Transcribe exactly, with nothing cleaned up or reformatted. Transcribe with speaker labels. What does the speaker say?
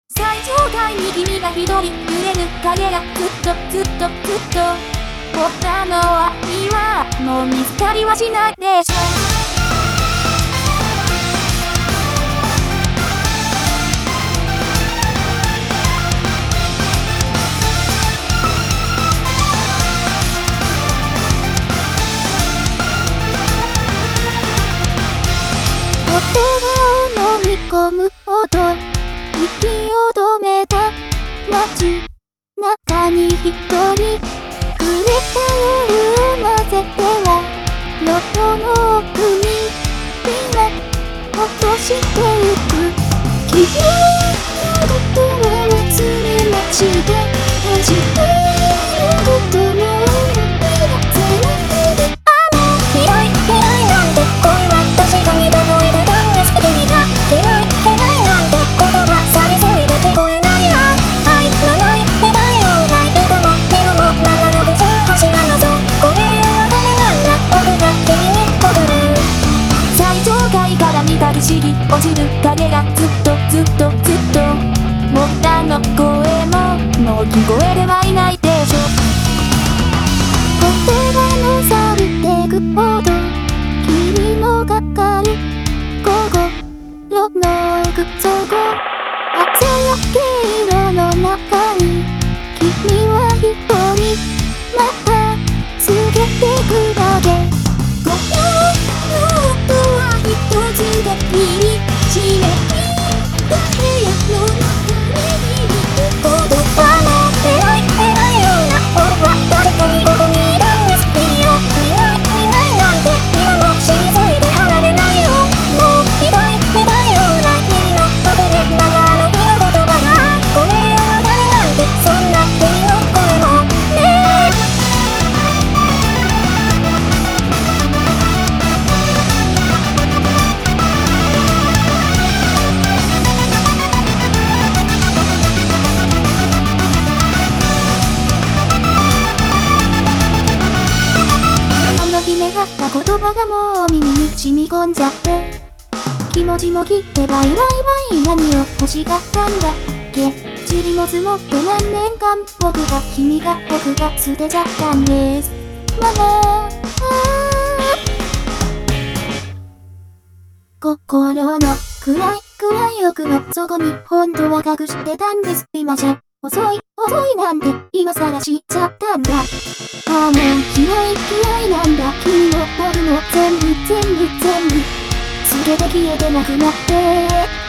Speaker 1: 最上階に君が一人揺れる影がずっとずっとずっとぼったのは今もう見つかりはしないでしょ。言葉を飲み込むほど息を止めた街中に一人くれた夜を混ぜては喉の奥に今落としてゆく。君のことは忘れまして始まることも見せないで。あの嫌い嫌いなんて恋は確かにどこへでだんですけど苦嫌い嫌いなんて言葉されそれで聞こえないな。愛長い目だよないけども目のも長野で星が謎これはダメなんだ僕が君に踊る。最上階から見たりしり落ちる影がずっとずっとずっともったの声ももう聞こえてはいないでしょ。言葉の錆びてくほど霧のかかる心の靴底鮮やけ色の中に君は一人また告げてくだけ。心の音は一つできり締めた部屋の中にいる言葉の偉い偉いような俺は誰かにここにいるんですいいよいないいないなんて今も死に急いで離れないよ。もうひどいひどいような君のことで長野日の言葉がこれは誰なんてそんな君の声もねえ。夢がった言葉がもう耳に染み込んじゃって気持ちも切ってバイバイバイ何を欲しがったんだっけ。塵も積もって何年間僕が君が僕が捨てちゃったんですママ。心の暗い暗い奥の底に本当は隠してたんです。今じゃ遅い遅いなんて今さら知っちゃったんだ。ああもう嫌い嫌いなんだ君も僕も全部全部全部全て消えてなくなって